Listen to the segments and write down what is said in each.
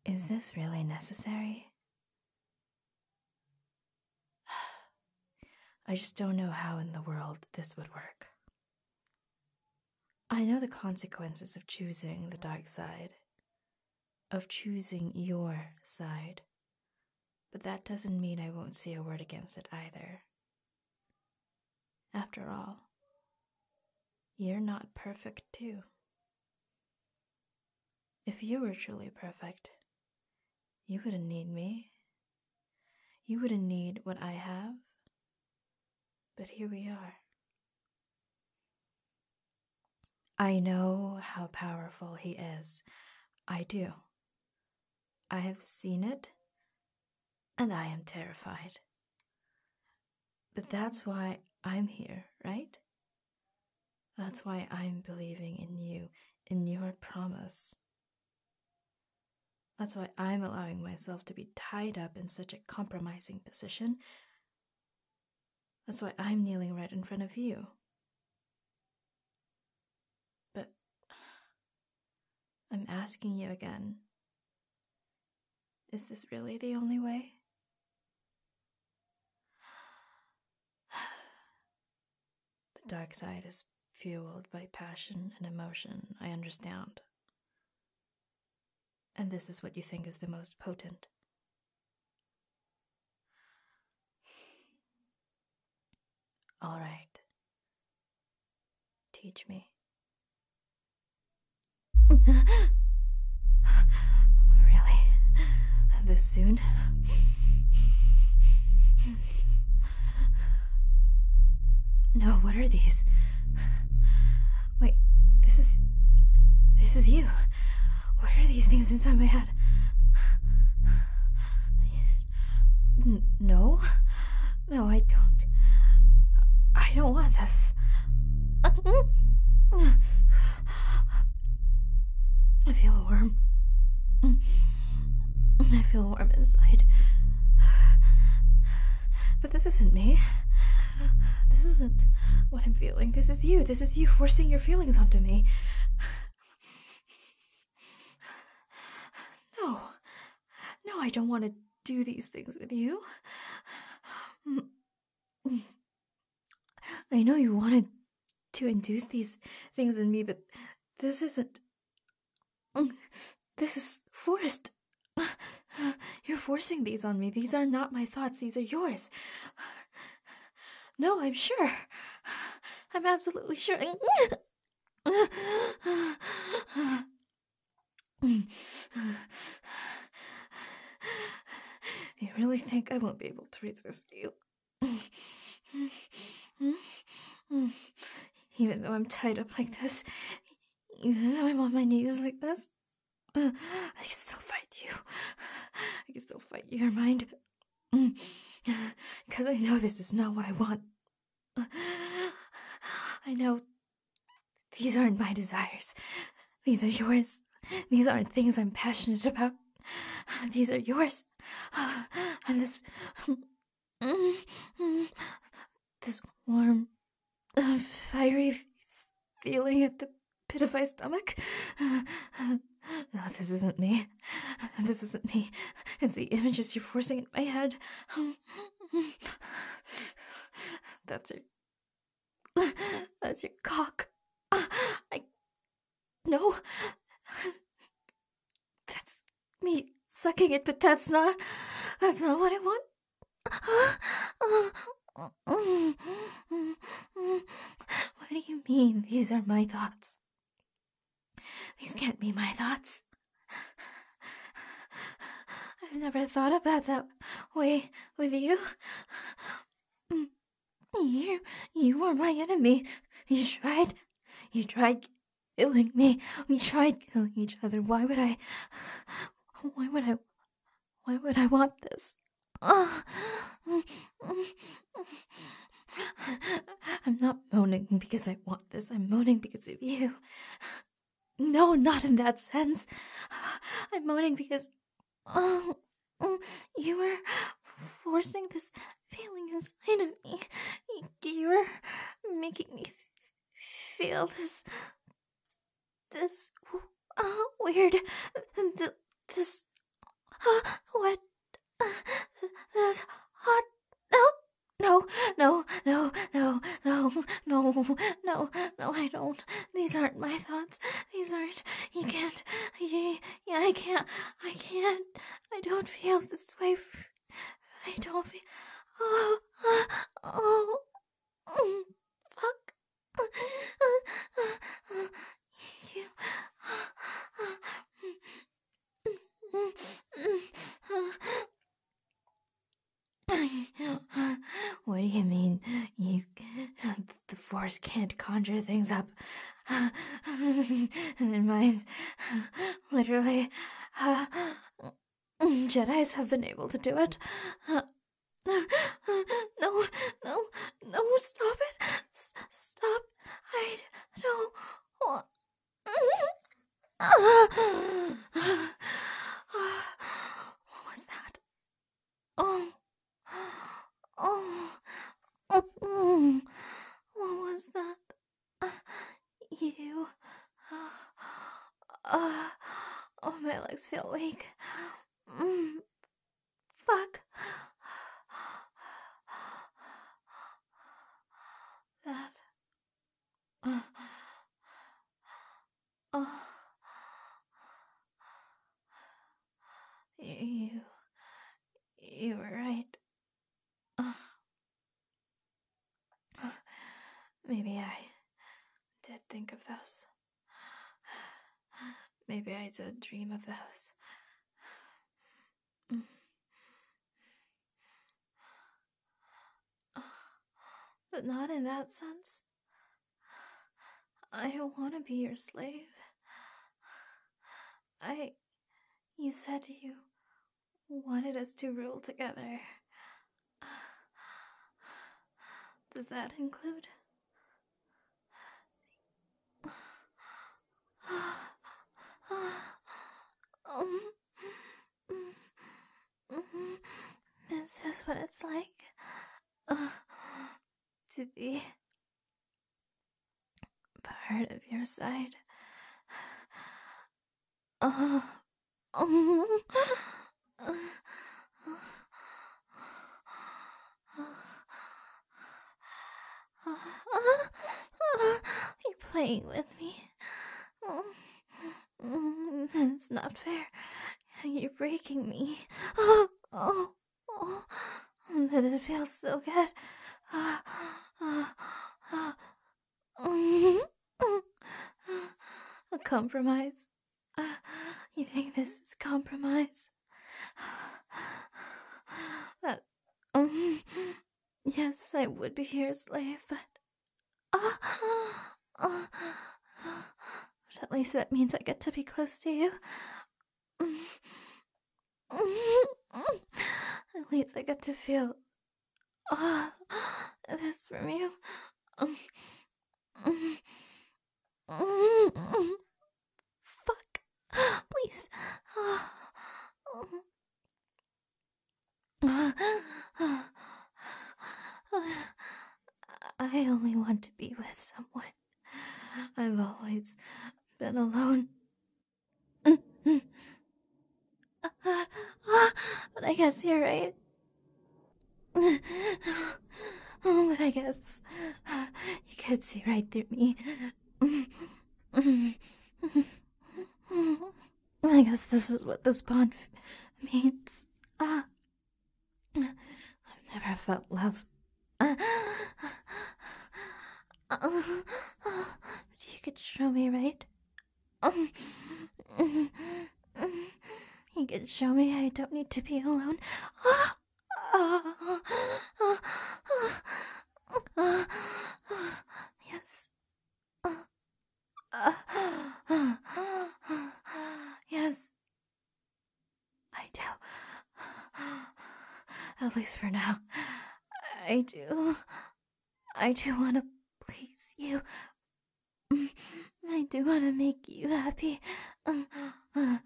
Is this really necessary? I just don't know how in the world this would work. I know the consequences of choosing the dark side, of choosing your side, but that doesn't mean I won't say a word against it either. After all, you're not perfect too. If you were truly perfect, you wouldn't need me. You wouldn't need what I have. But here we are. I know how powerful he is. I do. I have seen it, and I am terrified. But that's why I'm here, right? That's why I'm believing in you, in your promise. That's why I'm allowing myself to be tied up in such a compromising position. That's why I'm kneeling right in front of you. But I'm asking you again, is this really the only way? The dark side is fueled by passion and emotion, I understand. And this is what you think is the most potent. All right. Teach me. Really? This soon? No, what are these? Wait, this is you. What are these things inside my head? No, I don't. I don't want this. I feel warm. I feel warm inside. But this isn't me. This isn't what I'm feeling. This is you. This is you forcing your feelings onto me. No, I don't want to do these things with you. I know you wanted to induce these things in me, but this isn't. This is forced. You're forcing these on me. These are not my thoughts. These are yours. No, I'm sure. I'm absolutely sure. You really think I won't be able to resist you? Even though I'm tied up like this, even though I'm on my knees like this, I can still fight you. I can still fight your mind. Because I know this is not what I want. I know these aren't my desires. These are yours. These aren't things I'm passionate about. These are yours. And this warm, fiery feeling at the pit of my stomach. No, this isn't me. This isn't me. It's the images you're forcing in my head. That's your cock. No. That's me sucking it, but that's not what I want. What do you mean these are my thoughts? These can't be my thoughts. I've never thought about that way with you. You were my enemy. You tried killing me. We tried killing each other. Why would I want this? I'm not moaning because I want this. I'm moaning because of you. No, not in that sense. I'm moaning because you were forcing this feeling inside of me. You were making me feel this weird, this What? That's hot. No. No, no, no, no, no, no, no, no, I don't. These aren't my thoughts. These aren't. You can't. Yeah, I can't. I don't feel this way. I don't feel. Oh, oh, fuck. You. What do you mean the Force can't conjure things up? And mine's literally, Jedis have been able to do it. No, stop it. Stop. I don't want. What was that? Oh. What was that? You. Oh, my legs feel weak. Fuck. That. You were right. Maybe I did think of those. Maybe I did dream of those. But not in that sense. I don't want to be your slave. You said you wanted us to rule together. Does that include? Is this what it's like? To be part of your side? You're playing with me. It's not fair. You're breaking me. But it feels so good. A compromise. You think this is compromise? That, yes, I would be your slave, but at least that means I get to be close to you. At least I get to feel this from you. Fuck. Please. I only want to be with someone. I've always been alone. But I guess you're right. But I guess you could see right through me. I guess this is what this bond means. I've never felt love. But you could show me, right? You could show me I don't need to be alone. Yes. Yes. I do. At least for now. I do want to please you. I do want to make you happy. I've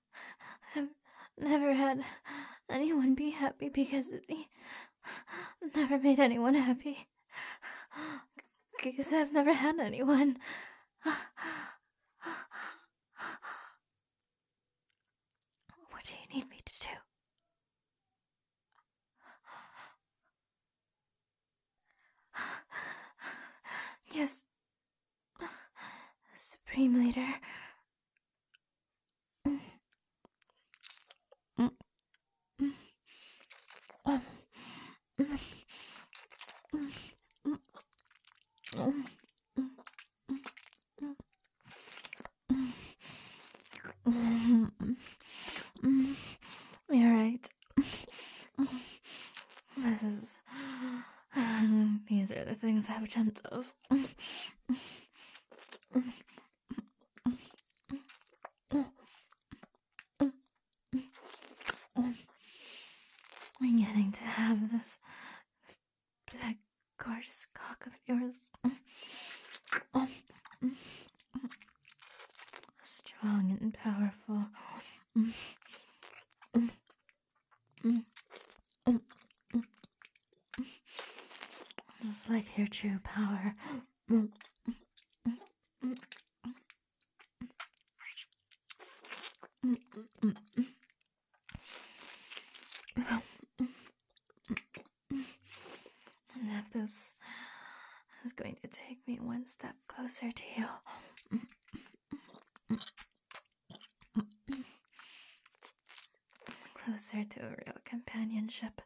never had anyone be happy because of me. Never made anyone happy. Because I've never had anyone. What do you need me to do? Supreme Leader. You're right. These are the things I've dreamt of. I'm getting to have this big, gorgeous cock of yours. Strong and powerful. Just like your true power. And if this is going to take me one step closer to you, closer to a real companionship.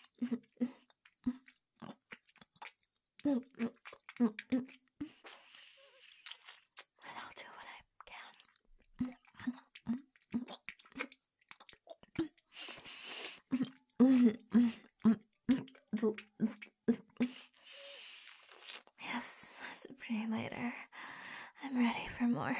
And I'll do what I can. Yes, Supreme Leader, I'm ready for more.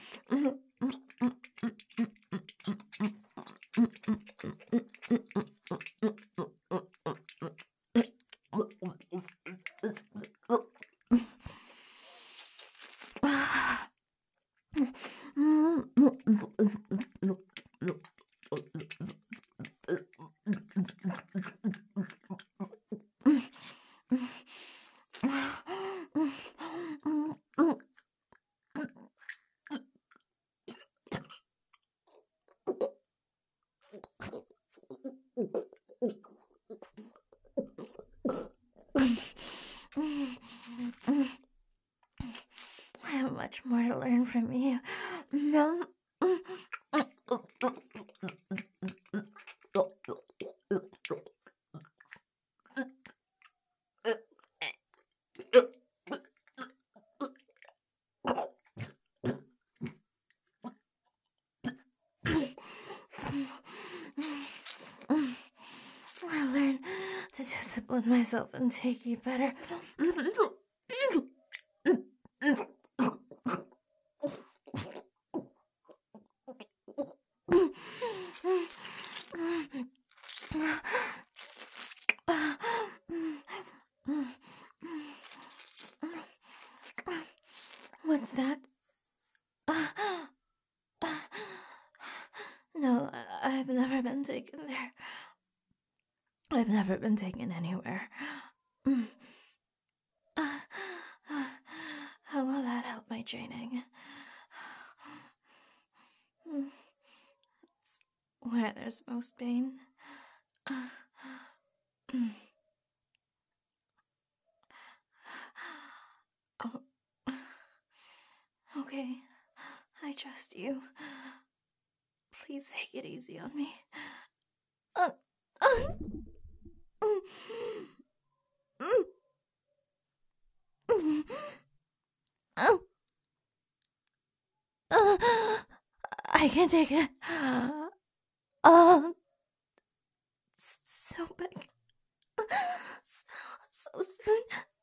I have much more to learn from you. I learn to discipline myself and take you better. What's that? No, I've never been taken there. I've never been taken anywhere. How will that help my training? It's where there's most pain. Oh. Okay, I trust you. Please take it easy on me. I can take it. So big. So soon.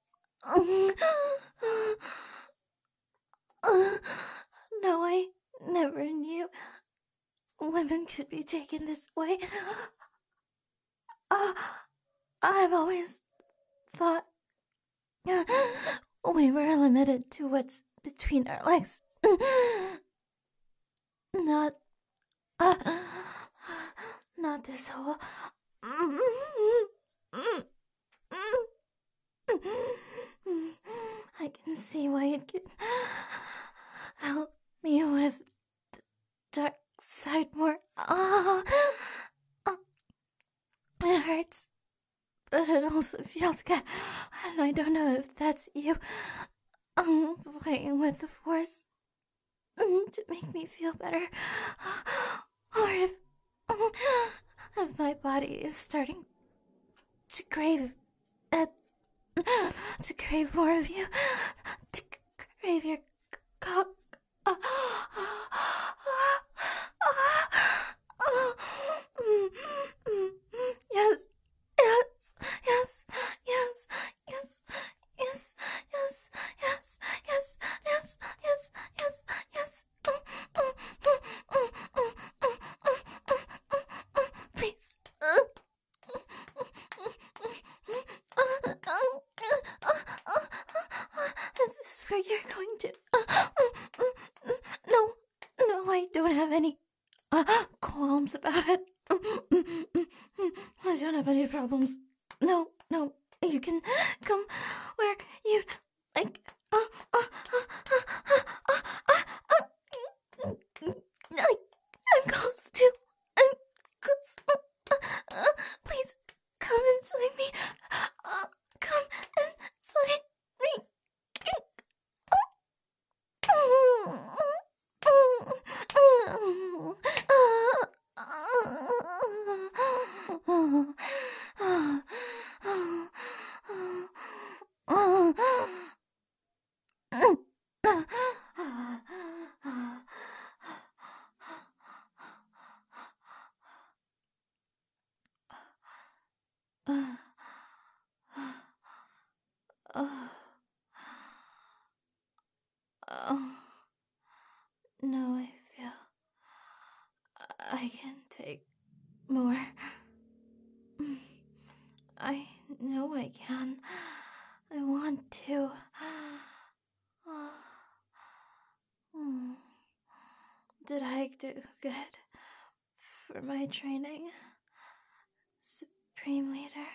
No, I never knew women could be taken this way. I've always thought we were limited to what's between our legs. Not this whole. I can see why it could help me with the dark side more. It hurts, but it also feels good, and I don't know if that's you playing with the Force. to make me feel better, or if my body is starting to crave uh, to crave more of you, to crave your cock. Yes, yes, yes, yes, yes, yes, yes, yes, yes, yes, yes, yes, yes. Please. Is this where you're going to? No, no, I don't have any qualms about it. I don't have any problems. No, no, you can come where you like. I'm close to. I'm close. Please come inside me. Come inside me. Oh, no, I feel I can take more. I know I can. I want to. Did I do good for my training, Supreme Leader?